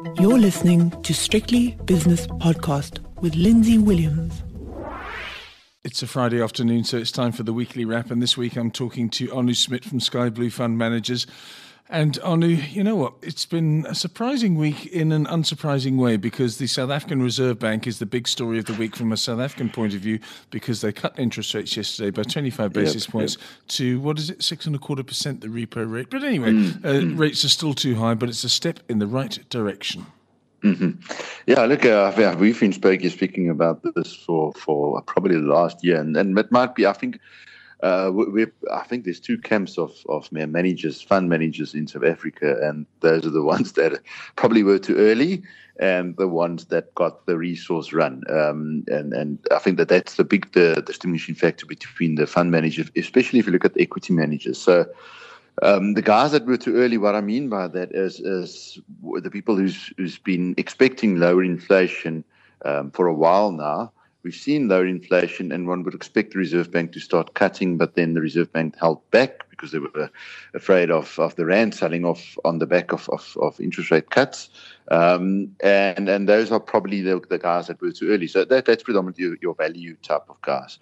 You're listening to Strictly Business Podcast with Lindsay Williams. It's a Friday afternoon, so it's time for the weekly wrap. And this week I'm talking to Anu Smit from Sky Blue Fund Managers. And Anu, you know what? It's been a surprising week in an unsurprising way, because the South African Reserve Bank is the big story of the week from a South African point of view, because they cut interest rates yesterday by 25 basis points to, 6.25%, the repo rate. But anyway, rates are still too high, but it's a step in the right direction. Mm-hmm. Yeah, look, we've been speaking about this for probably the last year, and it might be, I think, I think there's two camps of managers, fund managers in South Africa, and those are the ones that probably were too early, and the ones that got the resource run. And I think that's the big distinguishing factor between the fund managers, especially if you look at the equity managers. So the guys that were too early, what I mean by that is the people who's been expecting lower inflation for a while now. We've seen lower inflation, and one would expect the Reserve Bank to start cutting, but then the Reserve Bank held back because they were afraid of the rand selling off on the back of interest rate cuts. And those are probably the guys that were too early. So that's predominantly your value type of guys.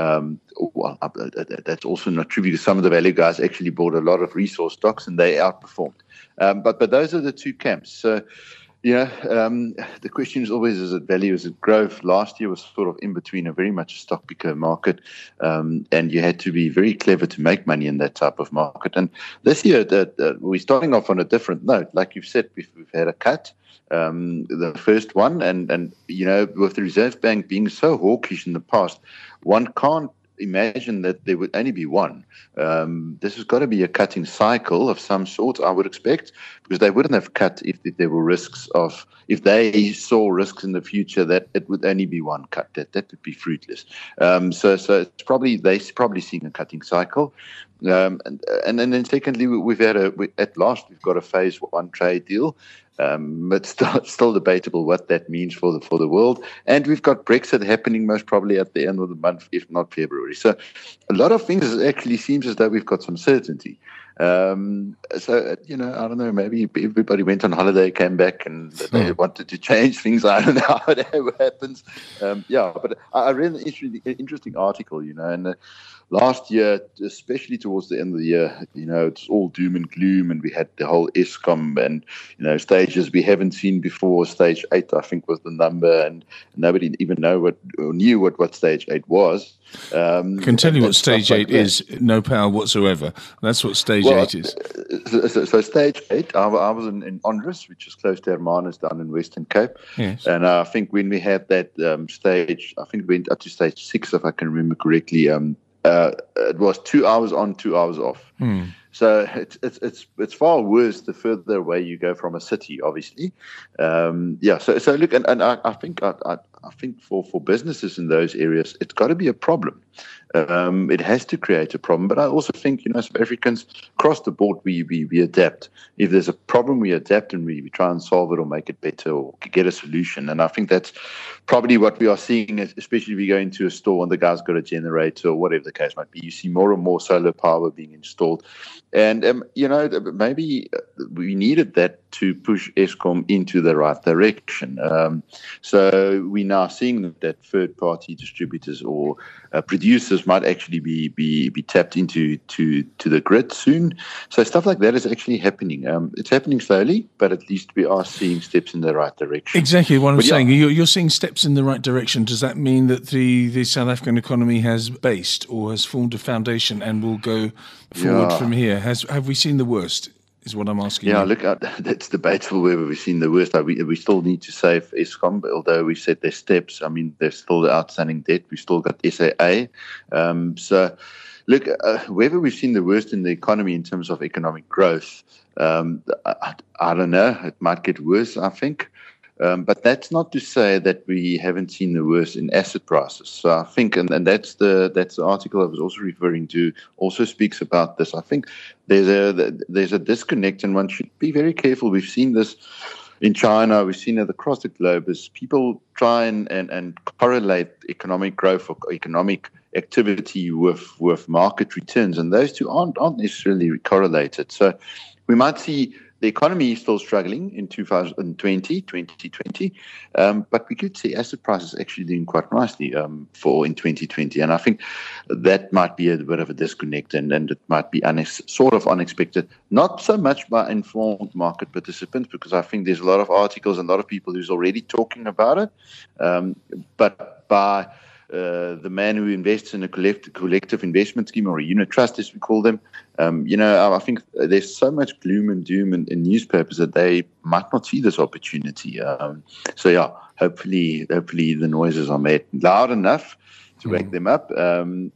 That's also not true, because some of the value guys actually bought a lot of resource stocks and they outperformed. But those are the two camps. So, the question is always, is it value, is it growth? Last year was sort of in between, a very much stock picker market, and you had to be very clever to make money in that type of market. And this year, we're starting off on a different note. Like you've said, we've had a cut, the first one, and with the Reserve Bank being so hawkish in the past, one can't imagine that there would only be one. This has got to be a cutting cycle of some sort, I would expect, because they wouldn't have cut if there were if they saw risks in the future that it would only be one cut. That would be fruitless. So it's probably seeing a cutting cycle. And then secondly, at last we've got a phase one trade deal. It's still debatable what that means for the world. And we've got Brexit happening most probably at the end of the month, if not February. So a lot of things actually seems as though we've got some certainty. I don't know, maybe everybody went on holiday, came back, and they wanted to change things. I don't know how that happens. But I read an interesting article, and last year, especially towards the end of the year, it's all doom and gloom, and we had the whole Eskom and, stages we haven't seen before. Stage 8, I think, was the number, and nobody even knew what Stage 8 was. I can tell you what Stage 8 is: no power whatsoever. That's what Stage 8 is. So Stage 8, I was in Onrus, which is close to Hermanus down in Western Cape. Yes. And I think when we had that stage, I think we went up to Stage 6, if I can remember correctly. It was 2 hours on, 2 hours off. So it's far worse the further away you go from a city, obviously. So look, and I think for businesses in those areas, it's got to be a problem. It has to create a problem. But I also think, South Africans across the board, we adapt. If there's a problem, we adapt and we try and solve it or make it better or get a solution. And I think that's probably what we are seeing, especially if we go into a store and the guy's got a generator or whatever the case might be. You see more and more solar power being installed. And, maybe we needed that to push Eskom into the right direction. So we're now seeing that third-party distributors or producers might actually be tapped into the grid soon. So stuff like that is actually happening. It's happening slowly, but at least we are seeing steps in the right direction. Exactly what I'm saying. You're seeing steps in the right direction. Does that mean that the South African economy has based or has formed a foundation and will go forward from here? Have we seen the worst? Is what I'm asking. Yeah, look, that's debatable whether we've seen the worst. We still need to save Eskom, although we've said there's steps. I mean, there's still the outstanding debt. We've still got SAA. So, look, whether we've seen the worst in the economy in terms of economic growth, I don't know. It might get worse, I think. But that's not to say that we haven't seen the worst in asset prices. So I think, and that's the article I was also referring to, also speaks about this. I think there's a disconnect, and one should be very careful. We've seen this in China, we've seen it across the globe, as people try and correlate economic growth or economic activity with market returns, and those two aren't necessarily correlated. So we might see the economy is still struggling in 2020, but we could see asset prices actually doing quite nicely for in 2020. And I think that might be a bit of a disconnect, and it might be sort of unexpected, not so much by informed market participants, because I think there's a lot of articles and a lot of people who's already talking about it, but by the man who invests in a collective investment scheme, or a unit trust, as we call them. I think there's so much gloom and doom in newspapers that they might not see this opportunity. Hopefully the noises are made loud enough to wake them up. And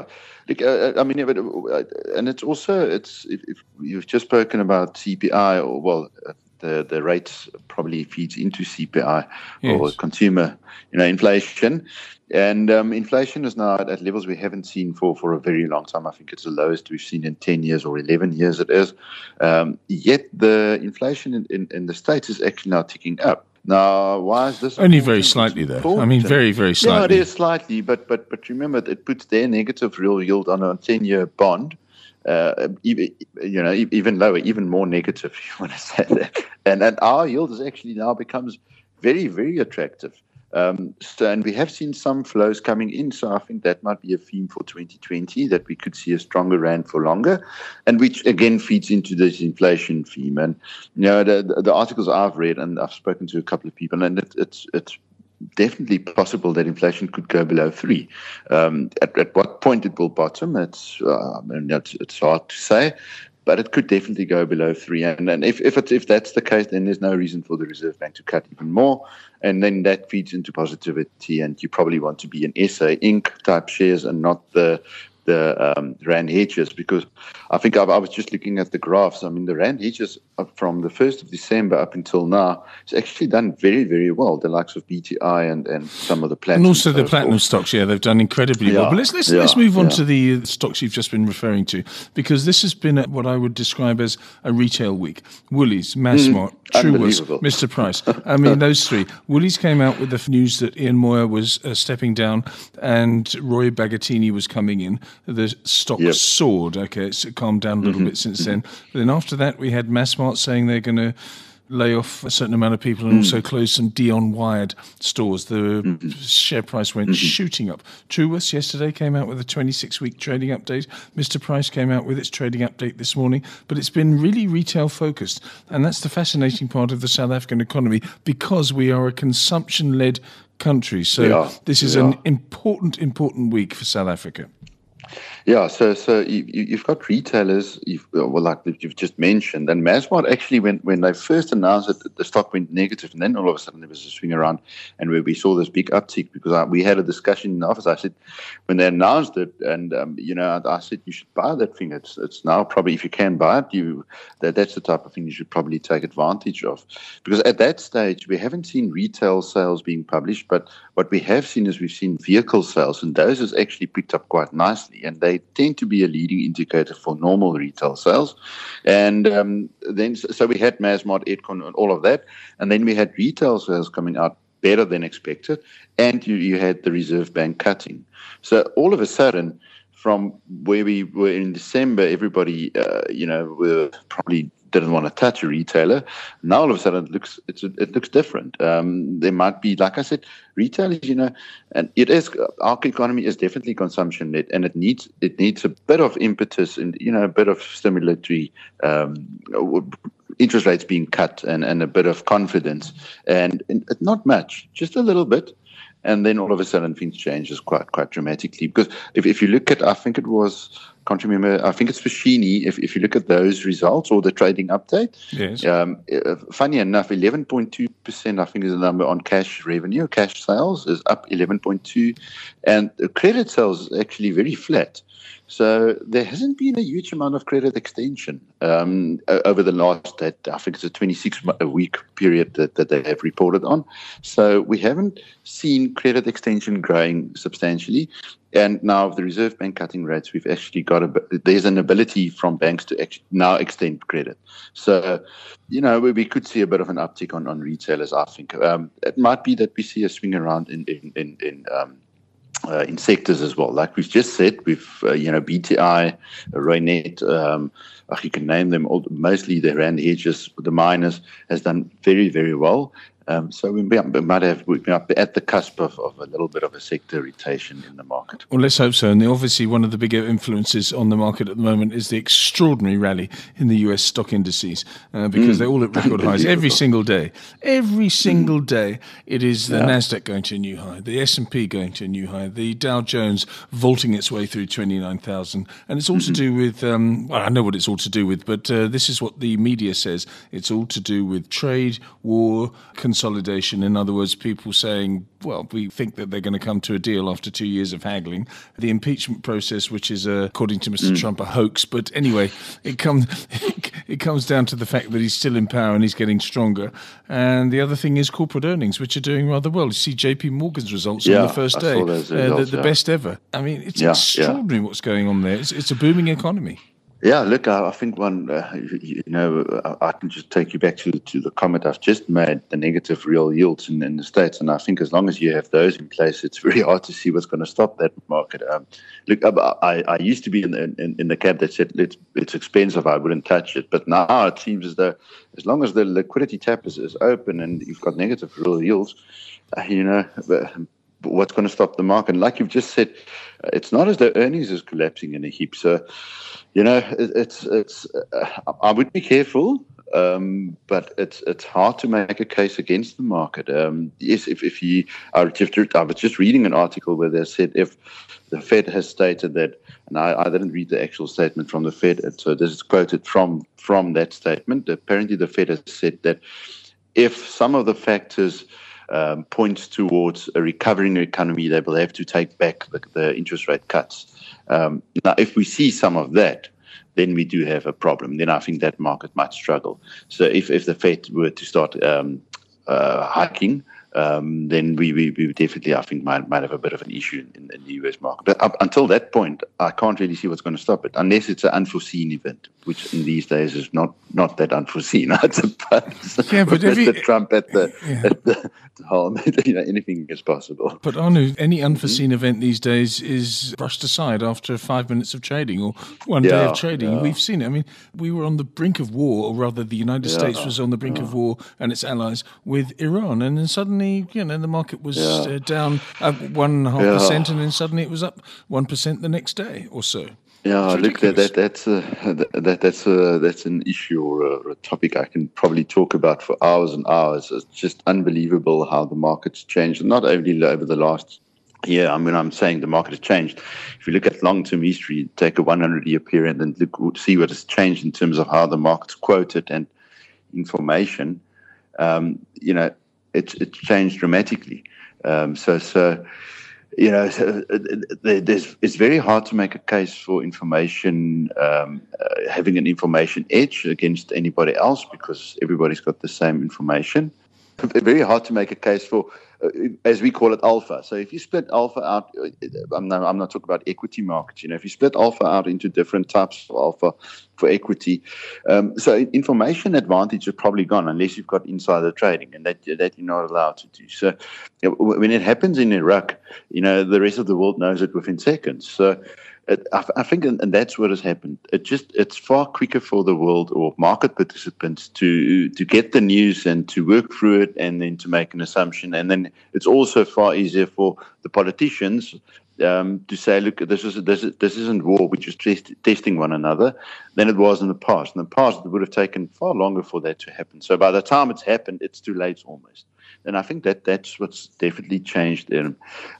it's also, if you've just spoken about CPI, the rates probably feeds into CPI, yes, or consumer, inflation. And inflation is now at levels we haven't seen for a very long time. I think it's the lowest we've seen in 10 years or 11 years it is. Yet the inflation in the States is actually now ticking up. Now, why is this? Only very slightly, though. I mean, very, very slightly. Yeah, it is slightly, but remember, it puts their negative real yield on a 10-year bond. Even lower, even more negative, if you want to say that. And our yield has actually now becomes very, very attractive. And we have seen some flows coming in, so I think that might be a theme for 2020, that we could see a stronger rand for longer, and which again feeds into this inflation theme. And the articles I've read, and I've spoken to a couple of people, and it's definitely possible that inflation could go below 3. At what point it will bottom, it's hard to say, but it could definitely go below 3. And if that's the case, then there's no reason for the Reserve Bank to cut even more. And then that feeds into positivity, and you probably want to be in SA Inc. type shares and not the Rand hedges, because I think I was just looking at the graphs. I mean, the Rand hedges from the 1st of December up until now, it's actually done very, very well. The likes of BTI and some of the platinum. And also the platinum stocks, they've done incredibly well. But let's move on to the stocks you've just been referring to, because this has been what I would describe as a retail week. Woolies, Massmart, Truworths, Mr. Price. I mean, those three. Woolies came out with the news that Ian Moyer was stepping down and Roy Bagattini was coming in. The stock soared. Okay, it's calmed down a little bit since then. But then after that, we had Massmart saying they're going to lay off a certain amount of people and also close some Dion Wired stores. The share price went shooting up. Truworths yesterday came out with a 26-week trading update. Mr. Price came out with its trading update this morning. But it's been really retail focused. And that's the fascinating part of the South African economy, because we are a consumption-led country. So this is an important week for South Africa. Yeah, so you've got retailers, like you've just mentioned, and Massmart actually, when they first announced it, the stock went negative, and then all of a sudden there was a swing around, and we saw this big uptick, because we had a discussion in the office. I said, when they announced it, and I said you should buy that thing. It's now probably, if you can buy it, that's the type of thing you should probably take advantage of, because at that stage we haven't seen retail sales being published, but what we have seen is we've seen vehicle sales, and those has actually picked up quite nicely, and they tend to be a leading indicator for normal retail sales. And then we had Massmart, Edcon, and all of that. And then we had retail sales coming out better than expected. And you had the Reserve Bank cutting. So all of a sudden, from where we were in December, everybody, were probably didn't want to touch a retailer. Now all of a sudden it looks different. There might be, like I said, retailers, and it is, our economy is definitely consumption led, and it needs a bit of impetus and a bit of stimulatory interest rates being cut and a bit of confidence, and not much, just a little bit. And then all of a sudden things changes quite dramatically. Because if you look at, I think it was, can't remember, I think it's Foschini, if you look at those results or the trading update, yes. Funny enough, 11.2%, I think, is the number on cash revenue. Cash sales is up 11.2%, and the credit sales is actually very flat. So there hasn't been a huge amount of credit extension over the last, I think it's a 26-week period that they have reported on. So we haven't seen credit extension growing substantially. And now with the Reserve Bank cutting rates, we've actually there's an ability from banks to now extend credit. So, we could see a bit of an uptick on retailers, I think. It might be that we see a swing around in in sectors as well. Like we've just said, we've, BTI, Reinet, you can name them all. Mostly the rand hedges, the miners, has done very, very well. So we might be at the cusp of a little bit of a sector rotation in the market. Well, let's hope so. And obviously one of the bigger influences on the market at the moment is the extraordinary rally in the US stock indices, because they're all at record highs every single day. Every single day it is the NASDAQ going to a new high, the S&P going to a new high, the Dow Jones vaulting its way through 29,000. And it's all to do with, well, I know what it's all to do with, but this is what the media says. It's all to do with trade, war, consolidation. In other words, people saying, well, we think that they're going to come to a deal after 2 years of haggling. The impeachment process, which is, according to Mr. Trump, a hoax. But anyway, it comes down to the fact that he's still in power and he's getting stronger. And the other thing is corporate earnings, which are doing rather well. You see JP Morgan's results on the first day, the best ever. I mean, it's extraordinary what's going on there. It's a booming economy. Yeah, look, I think one, I can just take you back to the comment I've just made, the negative real yields in the States. And I think as long as you have those in place, it's very hard to see what's going to stop that market. Look, I used to be in the camp that said it's expensive, I wouldn't touch it. But now it seems as though as long as the liquidity tap is open and you've got negative real yields, what's going to stop the market? And like you've just said, it's not as though earnings is collapsing in a heap. So, I would be careful, but it's hard to make a case against the market. Yes, I was just reading an article where they said if the Fed has stated that, and I didn't read the actual statement from the Fed, so this is quoted from that statement. Apparently, the Fed has said that if some of the factors points towards a recovering economy, they will have to take back the interest rate cuts. Now, if we see some of that, then we do have a problem. Then I think that market might struggle. So if the Fed were to start hiking, then we definitely, I think, might have a bit of an issue in the US market. But up until that point, I can't really see what's going to stop it, unless it's an unforeseen event, which in these days is not that unforeseen, I suppose. Yeah, but Mr. Trump at the helm, anything is possible. But Arno, any unforeseen event these days is brushed aside after 5 minutes of trading or one day of trading. Yeah. We've seen it. I mean, we were on the brink of war, or rather the United States was on the brink of war and its allies with Iran. And then suddenly, the market was down 1.5%, and then suddenly it was up 1% the next day or so. Yeah, look, that's an issue or a topic I can probably talk about for hours and hours. It's just unbelievable how the market's changed, not only over the last year. I mean, I'm saying the market has changed. If you look at long-term history, take a 100-year period and see what has changed in terms of how the market's quoted and information. It's changed dramatically. It's very hard to make a case for information, having an information edge against anybody else because everybody's got the same information. Very hard to make a case for, as we call it, alpha. So if you split alpha out, I'm not talking about equity markets. If you split alpha out into different types of alpha for equity, so information advantage is probably gone unless you've got insider trading, and that you're not allowed to do. So when it happens in Iraq, the rest of the world knows it within seconds. So I think, and that's what has happened. It's far quicker for the world or market participants to get the news and to work through it and then to make an assumption. And then it's also far easier for the politicians to say, look, this isn't war, we're just testing one another, than it was in the past. In the past, it would have taken far longer for that to happen. So by the time it's happened, it's too late almost. And I think that's what's definitely changed in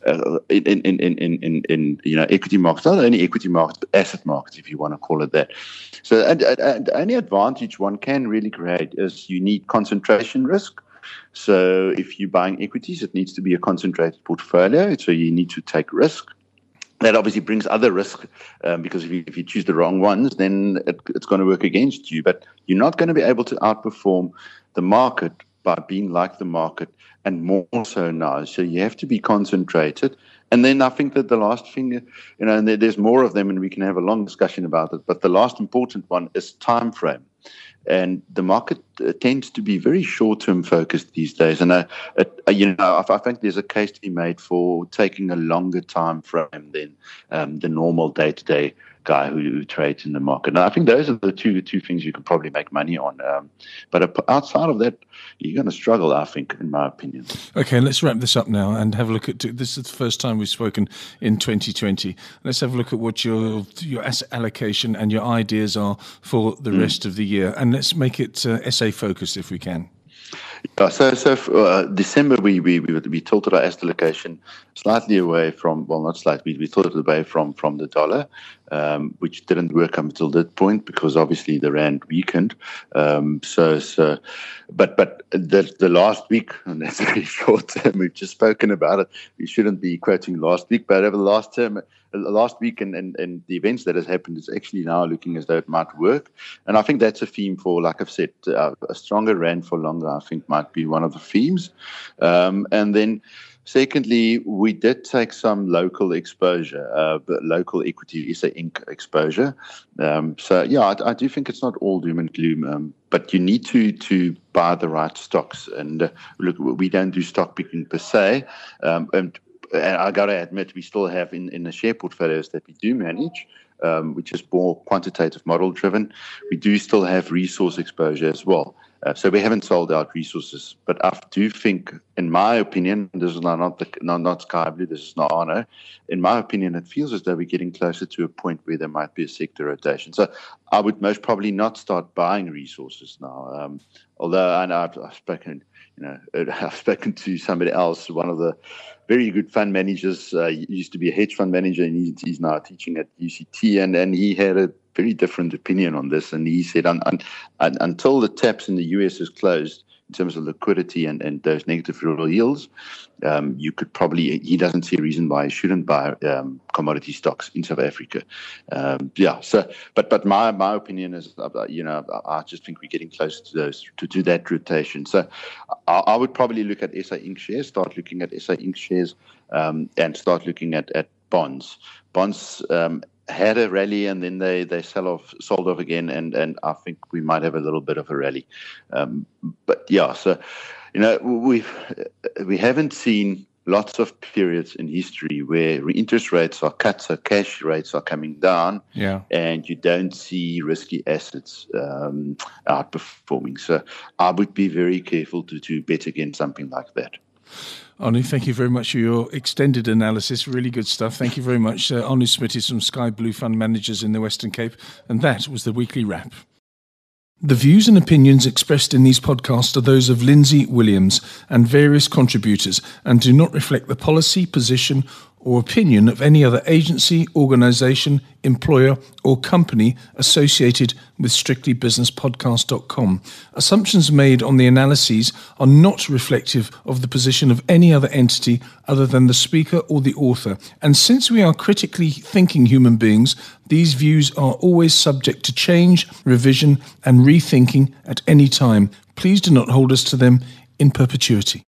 equity markets, not only equity markets, but asset markets, if you want to call it that. So the only advantage one can really create is you need concentration risk. So if you're buying equities, it needs to be a concentrated portfolio. So you need to take risk. That obviously brings other risk because if you choose the wrong ones, then it's going to work against you. But you're not going to be able to outperform the market by being like the market, and more so now. So you have to be concentrated. And then I think that the last thing, and there's more of them, and we can have a long discussion about it, but the last important one is time frame. And the market tends to be very short-term focused these days. And I think there's a case to be made for taking a longer time frame than the normal day-to-day guy who trades in the market. And I think those are the two things you can probably make money on. But outside of that, you're going to struggle, I think, in my opinion. Okay, let's wrap this up now and have a look at, this is the first time we've spoken in 2020. Let's have a look at what your asset allocation and your ideas are for the rest of the year. And let's make it SA focused if we can. So December we tilted our asset allocation slightly away from, well, not slightly, we tilted away from the dollar, which didn't work up until that point because obviously the rand weakened. But the last week, and that's very short term, we've just spoken about it. We shouldn't be quoting last week, but over the last week and the events that has happened, it's actually now looking as though it might work. And I think that's a theme for, like I've said, a stronger rand for longer, I think might be one of the themes. And then secondly, we did take some local exposure, local equity SA Inc. exposure. I do think it's not all doom and gloom, but you need to buy the right stocks. And look, we don't do stock picking per se. And I got to admit, we still have in the share portfolios that we do manage, which is more quantitative model driven. We do still have resource exposure as well. So we haven't sold out resources, but I do think, in my opinion, this is not Sky Blue, this is not Arno. In my opinion, it feels as though we're getting closer to a point where there might be a sector rotation. So I would most probably not start buying resources now. Although I know I've spoken to somebody else, one of the very good fund managers. He used to be a hedge fund manager, and he's now teaching at UCT, and he had a very different opinion on this. And he said, until the taps in the US is closed in terms of liquidity and those negative real yields, you could probably, he doesn't see a reason why you shouldn't buy commodity stocks in South Africa. But my opinion is, I just think we're getting close to that rotation. So I would probably look at SA Inc. shares, start looking at SA Inc. shares, and start looking at bonds. Bonds had a rally and then they sold off again, and I think we might have a little bit of a rally. We haven't seen lots of periods in history where interest rates are cut, so cash rates are coming down, and you don't see risky assets outperforming. So I would be very careful to bet against something like that. Arno, thank you very much for your extended analysis. Really good stuff. Thank you very much. Arno Smit is from Sky Blue Fund Managers in the Western Cape, and that was the Weekly Wrap. The views and opinions expressed in these podcasts are those of Lindsay Williams and various contributors and do not reflect the policy, position, or opinion of any other agency, organisation, employer, or company associated with strictlybusinesspodcast.com. Assumptions made on the analyses are not reflective of the position of any other entity other than the speaker or the author. And since we are critically thinking human beings, these views are always subject to change, revision, and rethinking at any time. Please do not hold us to them in perpetuity.